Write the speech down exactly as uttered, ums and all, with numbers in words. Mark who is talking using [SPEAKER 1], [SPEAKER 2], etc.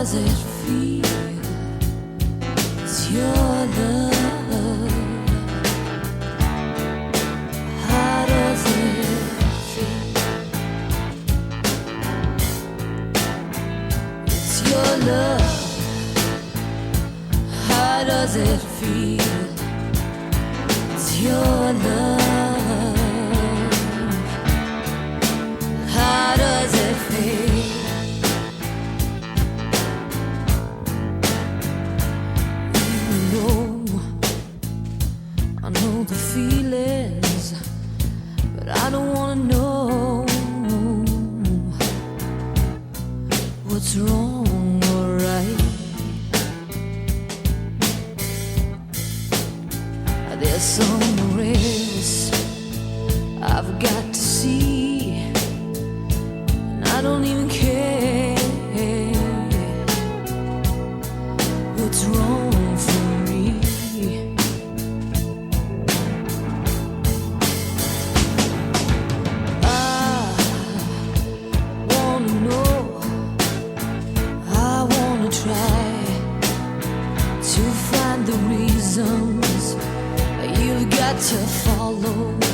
[SPEAKER 1] does it feel? It's your love. How does it feel? It's your love. How does it feel? It's your love. How does it feel? You know, I know the feelings, but I don't wanna know what's wrong or right. There's somewhere else I've got to see, and I don't even care what's wrong for me. I wanna know, I wanna try to find the reasons you've got to follow.